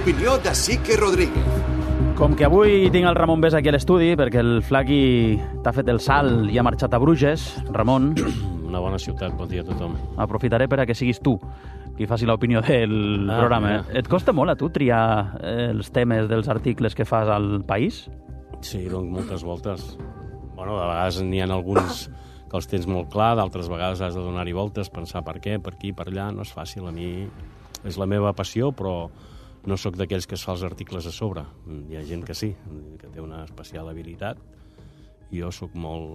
l'opinió de Sique Rodríguez. Com que avui tinc el Ramon Besa aquí a l'estudi, perquè el Flaqui t'ha fet el salt i ha marxat a Bruges, Ramon... Una bona ciutat, bon dia a tothom. Aprofitaré per a que siguis tu qui faci l'opinió del programa. Et costa molt a tu triar els temes dels articles que fas al País? Sí, doncs moltes voltes. Bueno, de vegades n'hi ha alguns que els tens molt clar, d'altres vegades has de donar-hi voltes, pensar per què, per aquí, per allà, no és fàcil. A mi és la meva passió, però no sóc d'aquells que es fa els articles a sobre. Hi ha gent que sí, que té una especial habilitat. Jo sóc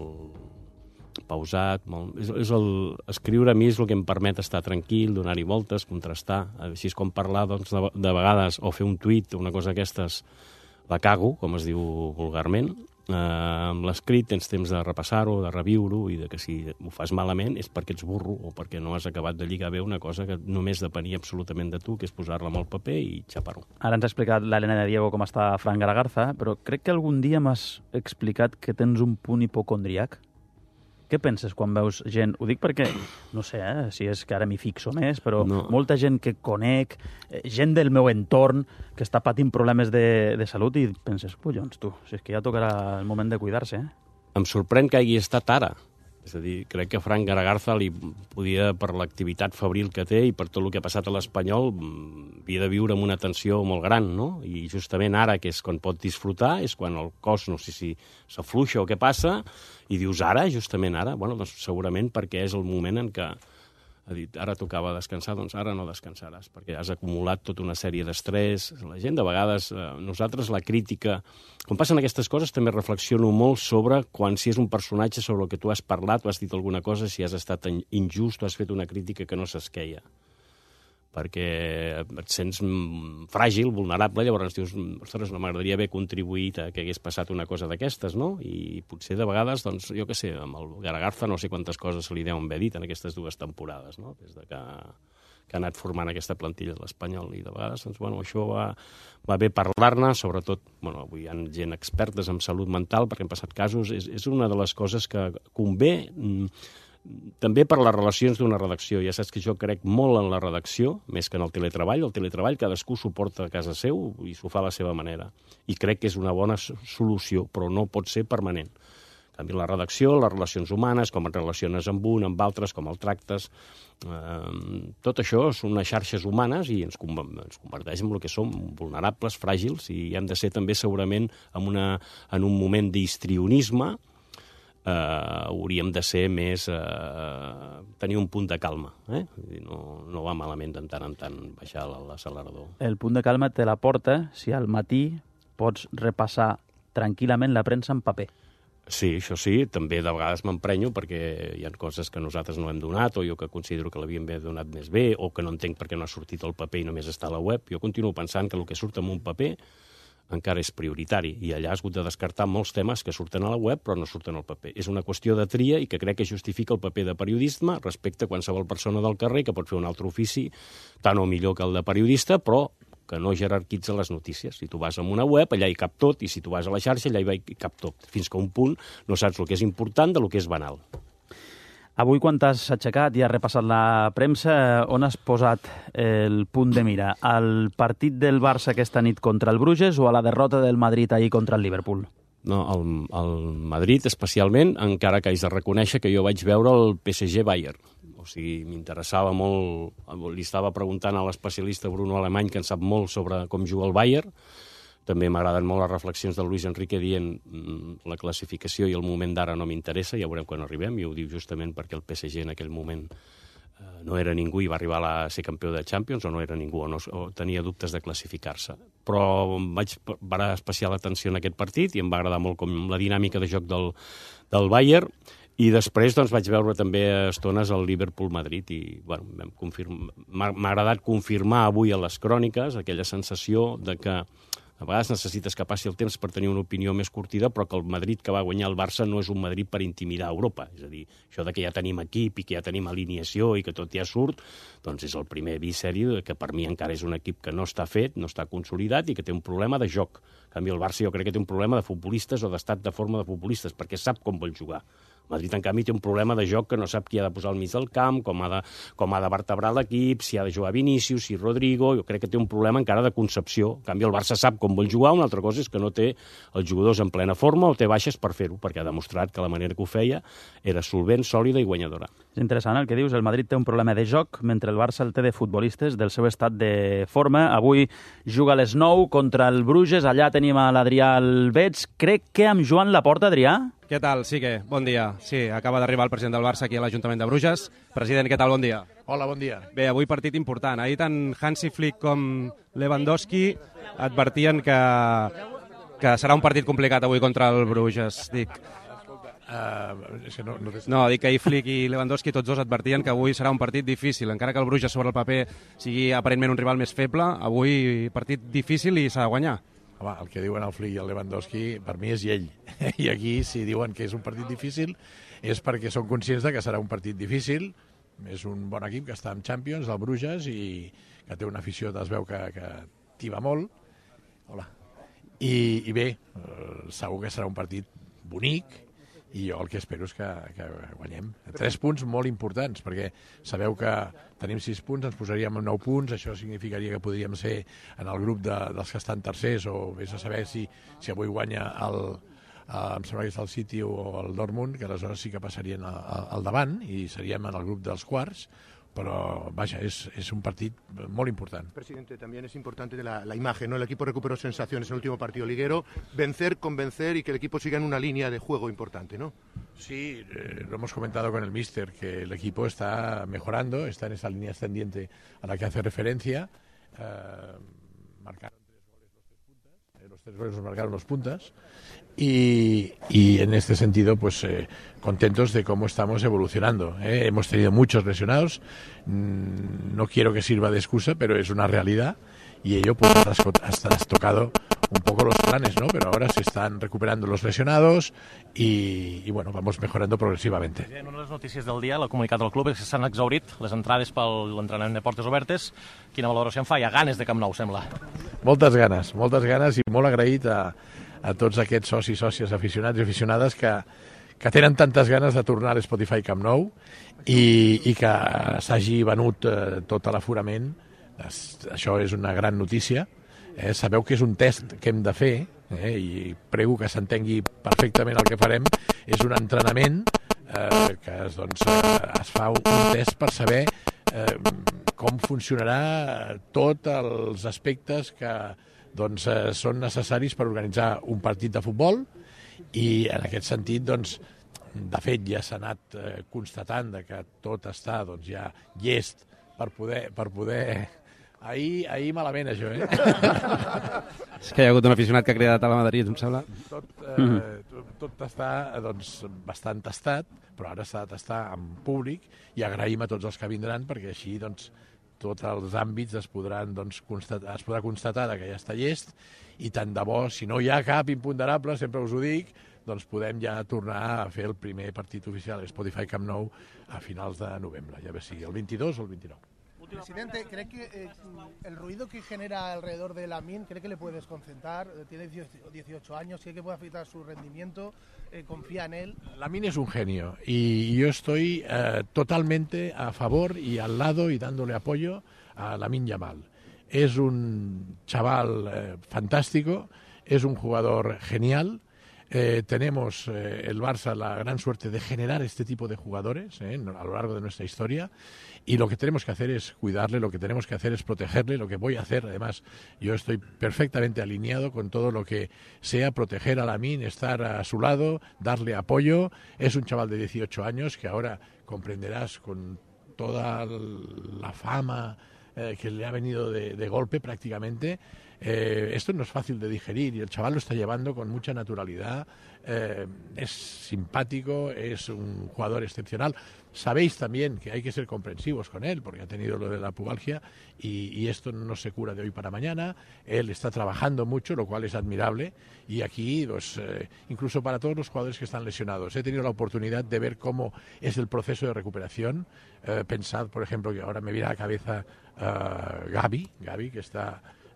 molt pausat. Escriure a mi és el que em permet estar tranquil, donar-hi voltes, contrastar. Així és com parlar, doncs, de vegades, o fer un tuit, una cosa d'aquestes, la cago, com es diu vulgarment. Amb l'escrit tens temps de repassar-ho, de reviure-ho, i que si ho fas malament és perquè ets burro o perquè no has acabat de lligar bé una cosa que només depenia absolutament de tu, que és posar-la amb el paper i xapar-ho. Ara ens ha explicat l'Helena de Diego com està Fran Garagarza, però crec que algun dia m'has explicat que tens un punt hipocondriac. Què penses quan veus gent? Ho dic perquè, no sé, si és que ara m'hi fixo més, però molta gent que conec, gent del meu entorn, que està patint problemes de salut i penses, collons, tu, si és que ja tocarà el moment de cuidar-se, Em sorprèn que hagi estat ara. És a dir, crec que Fran Garagarza li podia, per l'activitat febril que té i per tot el que ha passat a l'Espanyol, havia de viure amb una tensió molt gran, no? I justament ara, que és quan pot disfrutar, és quan el cos, no sé si s'afluixa o què passa, i dius ara, justament ara? Bueno, doncs segurament perquè és el moment en què ha dit, ara tocava descansar, doncs ara no descansaràs, perquè has acumulat tota una sèrie d'estrès. La gent, de vegades, nosaltres la crítica... Quan passen aquestes coses també reflexiono molt sobre si és un personatge sobre el que tu has parlat o has dit alguna cosa, si has estat injust o has fet una crítica que no s'esqueia. Perquè et sents fràgil, vulnerable, llavors dius, ostres, no m'agradaria haver contribuït a que hagués passat una cosa d'aquestes, no? I potser de vegades, doncs, jo què sé, amb el Garagarza no sé quantes coses se li deuen haver dit en aquestes 2 temporades, no? Des de que ha anat formant aquesta plantilla de l'Espanyol, i de vegades, doncs, bueno, això va bé parlar-ne, sobretot, bueno, avui hi ha gent expertes en salut mental, perquè han passat casos, és una de les coses que convé, també per les relacions d'una redacció. Ja saps que jo crec molt en la redacció, més que en el teletreball. El teletreball cadascú s'ho porta a casa seu i s'ho fa a la seva manera. I crec que és una bona solució, però no pot ser permanent. En canvi, la redacció, les relacions humanes, com et relaciones amb un, amb altres, com el tractes, tot això són unes xarxes humanes i ens converteix en el que som, vulnerables, fràgils, i hem de ser també segurament en un moment d'histrionisme. Hauríem de ser més... tenir un punt de calma. No va malament de tant en tant baixar l'accelerador. El punt de calma te la porta si al matí pots repassar tranquil·lament la premsa en paper. Sí, això sí. També de vegades m'emprenyo perquè hi ha coses que nosaltres no hem donat o jo que considero que l'havíem donat més bé o que no entenc perquè no ha sortit al paper i només està a la web. Jo continuo pensant que el que surt en un paper encara és prioritari, i allà has hagut de descartar molts temes que surten a la web però no surten al paper. És una qüestió de tria i que crec que justifica el paper de periodisme respecte a qualsevol persona del carrer que pot fer un altre ofici tant o millor que el de periodista, però que no jerarquitza les notícies. Si tu vas a una web, allà hi cap tot, i si tu vas a la xarxa, allà hi cap tot. Fins que a un punt no saps el que és important del que és banal. Avui, quan t'has aixecat i has repassat la premsa, on has posat el punt de mira? Al partit del Barça aquesta nit contra el Bruges o a la derrota del Madrid ahir contra el Liverpool? No, el Madrid especialment, encara que haig de reconèixer que jo vaig veure el PSG-Bayern. O sigui, m'interessava molt, li estava preguntant a l'especialista Bruno Alemany, que en sap molt sobre com juga el Bayern. També m'agraden molt les reflexions del Luis Enrique dient la classificació i el moment d'ara no m'interessa, ja veurem quan arribem, i ho diu justament perquè el PSG en aquell moment no era ningú i va arribar a ser campió de Champions, o no era ningú, o tenia dubtes de classificar-se. Però vaig parar especial atenció en aquest partit i em va agradar molt com la dinàmica de joc del Bayern, i després doncs, vaig veure també estones al Liverpool-Madrid i bueno, m'ha agradat confirmar avui a les cròniques aquella sensació de que a vegades necessites que passi el temps per tenir una opinió més curtida, però que el Madrid que va guanyar el Barça no és un Madrid per intimidar Europa. És a dir, això de que ja tenim equip i que ja tenim alineació i que tot ja surt, doncs és el primer avís seri que per mi encara és un equip que no està fet, no està consolidat i que té un problema de joc. En canvi, el Barça jo crec que té un problema de futbolistes o d'estat de forma de futbolistes, perquè sap com vol jugar. El Madrid, en canvi, té un problema de joc que no sap qui ha de posar al mig del camp, com ha de vertebrar l'equip, si ha de jugar Vinícius, si Rodrigo. Jo crec que té un problema encara de concepció. En canvi, el Barça sap com vol jugar, una altra cosa és que no té els jugadors en plena forma o té baixes per fer-ho, perquè ha demostrat que la manera que ho feia era solvent, sòlida i guanyadora. És interessant el que dius. El Madrid té un problema de joc, mentre el Barça el té de futbolistes del seu estat de forma. Avui juga a les 9 contra el Bruges. Allà tenim a l'Adrià Albeig. Crec que amb Joan Laporta, Adrià? Què tal? Sí que, bon dia. Sí, acaba d'arribar el president del Barça aquí a l'Ajuntament de Bruges. President, què tal? Bon dia. Hola, bon dia. Bé, avui partit important. Ahir tant Hansi Flick com Lewandowski advertien que serà un partit complicat avui contra el Bruges. Dic que ahir Flick i Lewandowski tots dos advertien que avui serà un partit difícil. Encara que el Bruges sobre el paper sigui aparentment un rival més feble, avui partit difícil i s'ha de guanyar. Home, el que diuen el Flick i el Lewandowski, per mi és ell. I aquí, si diuen que és un partit difícil, és perquè són conscients de que serà un partit difícil. És un bon equip que està en Champions, el Bruges, i que té una afició, es veu que tiba molt. Hola. I bé, segur que serà un partit bonic, i jo el que espero és que guanyem. 3 punts molt importants, perquè sabeu que tenim 6 punts, ens posaríem en 9 punts, això significaria que podríem ser en el grup dels que estan tercers, o vés a saber si avui guanya em sembla que és el City o el Dortmund, que aleshores sí que passarien al davant i seríem en el grup dels quarts, pero vaya, es un partido muy importante. Presidente, también es importante la imagen, ¿no? El equipo recuperó sensaciones en el último partido liguero, vencer, convencer y que el equipo siga en una línea de juego importante, ¿no? Sí, lo hemos comentado con el míster, que el equipo está mejorando, está en esa línea ascendiente a la que hace referencia. Marcaron 3 goles los 3 puntas, los 3 goles los marcaron los puntas, y en este sentido, pues contentos de cómo estamos evolucionando. Hemos tenido muchos lesionados, no quiero que sirva de excusa, pero es una realidad, y ello pues has trastocado un poco los planes, ¿no? Pero ahora se están recuperando los lesionados y bueno, vamos mejorando progresivamente. En una de les notícies del dia, la comunicat del club és que s'han exhaurit les entrades per l'entrenament de portes obertes. Quina valoració en fa? Hi ha ganes de Camp Nou, sembla. Moltes ganes i molt agraït a tots aquests socis, sòcies, aficionats i aficionades que tenen tantes ganes de tornar a l'Spotify Camp Nou i que s'hagi venut tot l'aforament. Això és una gran notícia. Sabeu que és un test que hem de fer, i prego que s'entengui perfectament el que farem. És un entrenament que es fa un test per saber com funcionarà tots els aspectes que són necessaris per organitzar un partit de futbol, i en aquest sentit, de fet, ja s'ha anat constatant que tot està ja llest per poder... Ahir malament, això, És que hi ha hagut un aficionat que ha cridat a la Madrid, em sembla. Tot està bastant tastat, però ara s'ha de tastar en públic, i agraïm a tots els que vindran, perquè així tots els àmbits es podrà constatar que ja està llest, i tant de bo, si no hi ha cap imponderable, sempre us ho dic, podem ja tornar a fer el primer partit oficial Spotify Camp Nou a finals de novembre, ja ve sigui el 22 o el 29. Presidente, ¿cree que el ruido que genera alrededor de Lamine, cree que le puede desconcentrar? Tiene 18 años, ¿cree que puede afectar su rendimiento? ¿Confía en él? Lamine es un genio y yo estoy totalmente a favor y al lado y dándole apoyo a Lamine Yamal. Es un chaval fantástico, es un jugador genial. Tenemos el Barça la gran suerte de generar este tipo de jugadores a lo largo de nuestra historia, y lo que tenemos que hacer es cuidarle, lo que tenemos que hacer es protegerle, lo que voy a hacer. Además, yo estoy perfectamente alineado con todo lo que sea proteger a Lamine, estar a su lado, darle apoyo. Es un chaval de 18 años que ahora comprenderás, con toda la fama que le ha venido de golpe prácticamente. Esto no es fácil de digerir y el chaval lo está llevando con mucha naturalidad. Es simpático, es un jugador excepcional. Sabéis también que hay que ser comprensivos con él, porque ha tenido lo de la pubalgia y esto no se cura de hoy para mañana. Él está trabajando mucho, lo cual es admirable, y aquí, incluso para todos los jugadores que están lesionados, he tenido la oportunidad de ver cómo es el proceso de recuperación. Pensad, por ejemplo, que ahora me viene a la cabeza Gavi, que está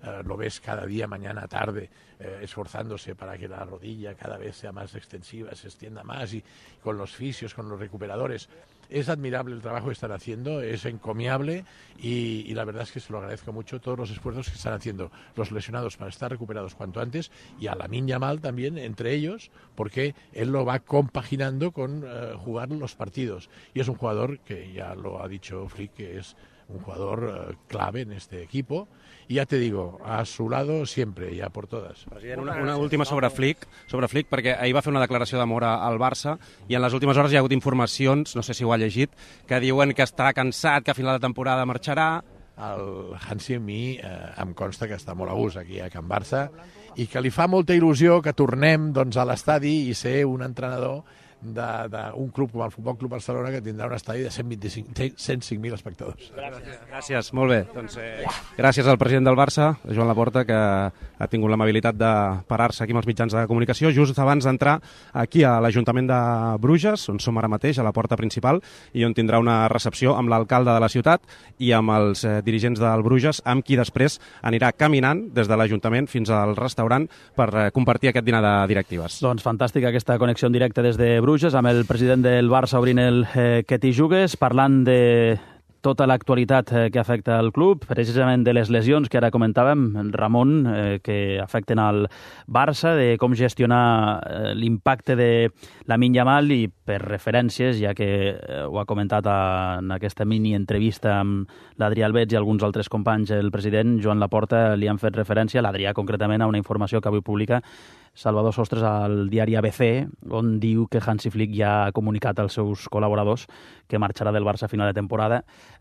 lo ves cada día, mañana, tarde, esforzándose para que la rodilla cada vez sea más extensiva, se extienda más, y con los fisios, con los recuperadores. Es admirable el trabajo que están haciendo, es encomiable y la verdad es que se lo agradezco mucho todos los esfuerzos que están haciendo los lesionados para estar recuperados cuanto antes, y a Lamine Yamal también, entre ellos, porque él lo va compaginando con jugar los partidos. Y es un jugador que ya lo ha dicho Flick, que es un jugador clave en este equipo. I ja te digo, a su lado siempre, ja por todas. President, una última sobre Flick, perquè ahir va fer una declaració d'amor al Barça i en les últimes hores hi ha hagut informacions, no sé si ho ha llegit, que diuen que estarà cansat, que a final de temporada marxarà. El Hansi a mi em consta que està molt a gust aquí a Can Barça i que li fa molta il·lusió que tornem doncs, a l'estadi i ser un entrenador d'un club com el Futbol Club Barcelona, que tindrà un estadi de 105.000 espectadors. Gràcies, molt bé. Doncs, gràcies al president del Barça, Joan Laporta, que ha tingut l'amabilitat de parar-se aquí amb els mitjans de comunicació just abans d'entrar aquí a l'Ajuntament de Bruges, on som ara mateix, a la porta principal, i on tindrà una recepció amb l'alcalde de la ciutat i amb els dirigents del Bruges, amb qui després anirà caminant des de l'Ajuntament fins al restaurant per compartir aquest dinar de directives. Doncs fantàstica aquesta connexió en directe des de Bruges, amb el president del Barça obrint el Que t'hi jugues, parlant de tota l'actualitat que afecta el club, precisament de les lesions que ara comentàvem, Ramon, que afecten al Barça, de com gestionar l'impacte de Lamine Yamal, i per referències, ja que ho ha comentat en aquesta mini-entrevista amb l'Adrià Albets i alguns altres companys, el president Joan Laporta li han fet referència, l'Adrià concretament, a una informació que avui publica Salvador Sostres al diari ABC, on diu que Hansi Flick ja ha comunicat als seus col·laboradors que marxarà del Barça a final de temporada.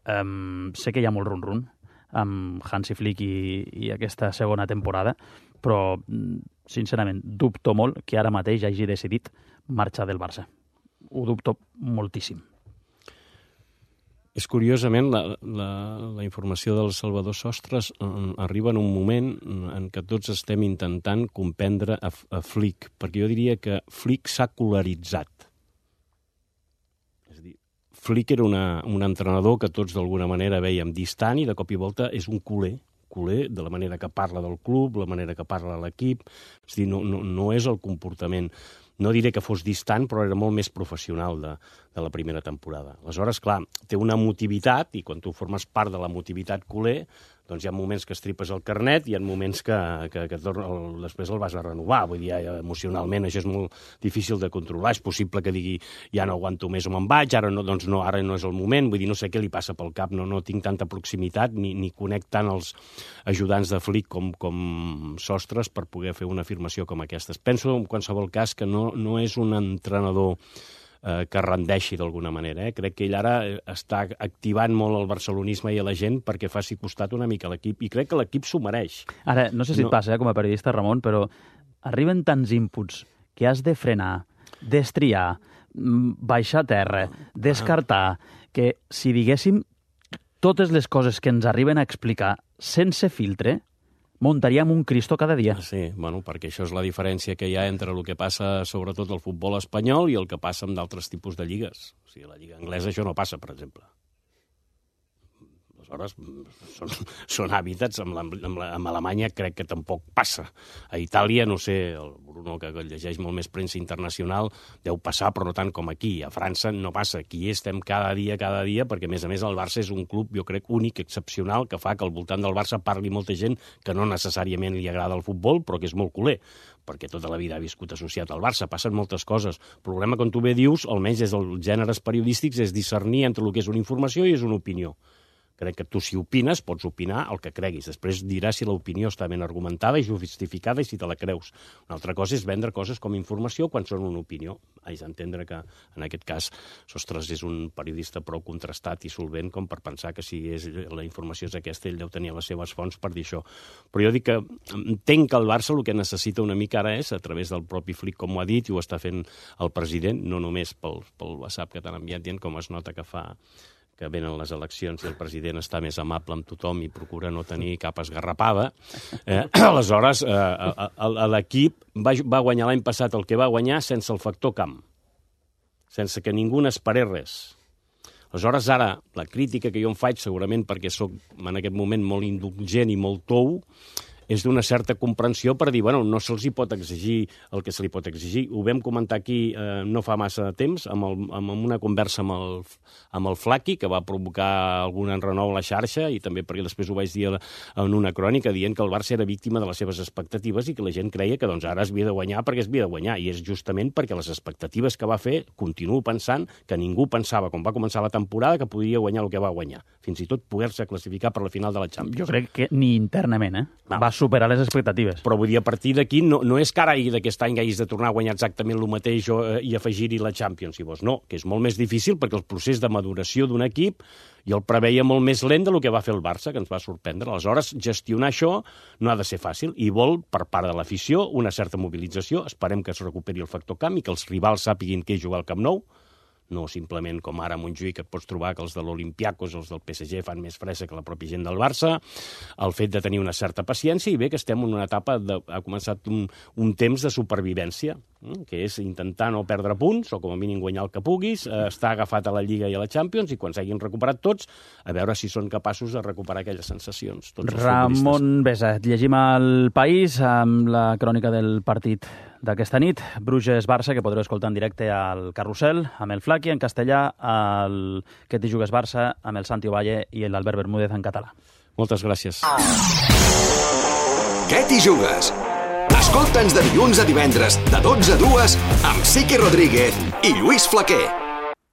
Sé que hi ha molt run-run amb Hansi Flick i aquesta segona temporada, però, sincerament, dubto molt que ara mateix hagi decidit marxar del Barça. Ho dubto moltíssim. És curiosament, la informació del Salvador Sostres arriba en un moment en què tots estem intentant comprendre a Flick, perquè jo diria que Flick s'ha colaritzat. És a dir, Flick era un entrenador que tots d'alguna manera veiem distant i de cop i volta és un culer de la manera que parla del club, la manera que parla de l'equip. És a dir, no és el comportament. No diré que fos distant, però era molt més professional de la primera temporada. Aleshores, clar, té una emotivitat, i quan tu formes part de l'emotivitat culer, doncs hi ha moments que estripes el carnet i hi ha moments que després el vas a renovar. Vull dir, emocionalment això és molt difícil de controlar. És possible que digui, ja no aguanto més o me'n vaig, ara no és el moment. Vull dir, no sé què li passa pel cap, no tinc tanta proximitat ni conec tant els ajudants de Flick com Sostres per poder fer una afirmació com aquesta. Penso, en qualsevol cas, que no és un entrenador que rendeixi d'alguna manera. Crec que ell ara està activant molt el barcelonisme i a la gent perquè faci costat una mica a l'equip, i crec que l'equip s'ho mereix. Ara, no sé si et passa com a periodista, Ramon, però arriben tants inputs que has de frenar, destriar, baixar a terra, descartar, que si diguéssim totes les coses que ens arriben a explicar sense filtre, muntaríem un Cristo cada dia. Sí, bueno, perquè això és la diferència que hi ha entre el que passa sobretot al futbol espanyol i el que passa amb d'altres tipus de lligues. O sigui, a la lliga anglesa això no passa, per exemple. Aleshores, són hàbitats. Amb Alemanya crec que tampoc passa. A Itàlia, no sé, el Bruno, que llegeix molt més premsa internacional, deu passar, però no tant com aquí. A França no passa. Aquí estem cada dia, perquè, a més, el Barça és un club, jo crec, únic, excepcional, que fa que al voltant del Barça parli molta gent que no necessàriament li agrada el futbol, però que és molt culer, perquè tota la vida ha viscut associat al Barça. Passen moltes coses. El problema, com tu bé dius, almenys des dels gèneres periodístics, és discernir entre el que és una informació i és una opinió. Crec que tu, si opines, pots opinar el que creguis. Després diràs si l'opinió està ben argumentada i justificada i si te la creus. Una altra cosa és vendre coses com a informació quan són una opinió. Haig d'entendre que, en aquest cas, Sostres és un periodista prou contrastat i solvent com per pensar que si la informació és aquesta, ell deu tenir les seves fonts per dir això. Però jo dic que entenc que el Barça el que necessita una mica ara és, a través del propi Flick, com ho ha dit, i ho està fent el president, no només pel WhatsApp que t'han enviat dient com es nota que venen les eleccions i el president està més amable amb tothom i procura no tenir cap esgarrapada. Aleshores, l'equip va guanyar l'any passat el que va guanyar sense el factor camp, sense que ningú n'esperés res. Aleshores, ara, la crítica que jo em faig, segurament perquè soc en aquest moment molt indulgent i molt tou, és d'una certa comprensió per dir, bueno, no se'ls hi pot exigir el que se li pot exigir. Ho vam comentar aquí no fa massa temps, amb una conversa amb el Flaqui, que va provocar algun enrenou a la xarxa, i també perquè després ho vaig dir en una crònica, dient que el Barça era víctima de les seves expectatives i que la gent creia que doncs, ara es havia de guanyar perquè es havia de guanyar, i és justament perquè les expectatives que va fer, continuo pensant que ningú pensava, quan va començar la temporada, que podia guanyar el que va guanyar. Fins i tot poder-se classificar per la final de la Champions. Jo crec que ni internament, va superar les expectatives. Però vull dir, a partir d'aquí, no és que ara d'aquest any hagis de tornar a guanyar exactament el mateix i afegir-hi la Champions, si vols. No, que és molt més difícil perquè el procés de maduració d'un equip jo el preveia molt més lent del que va fer el Barça, que ens va sorprendre. Aleshores, gestionar això no ha de ser fàcil i vol, per part de l'afició, una certa mobilització. Esperem que es recuperi el factor camp i que els rivals sàpiguin què és jugar al Camp Nou, no simplement com ara a Montjuïc et pots trobar que els de l'Olympiakos, els del PSG fan més fressa que la pròpia gent del Barça, el fet de tenir una certa paciència i bé que estem en una etapa, ha començat un temps de supervivència, que és intentar no perdre punts o com a mínim guanyar el que puguis, estar agafat a la Lliga i a la Champions i quan s'hagin recuperat tots, a veure si són capaços de recuperar aquelles sensacions. Ramon Besa, llegim El País amb la crònica del partit d'aquesta nit, Bruges-Barça, que podreu escoltar en directe al Carrusel, amb el Flaqui, en castellà, el Que t'hi jugues Barça, amb el Santi Ovalle i l'Albert Bermúdez en català. Moltes gràcies. Què t'hi jugues? Escolta'ns de dilluns a divendres, de 12 a 2, amb Sique Rodríguez i Lluís Flaquer.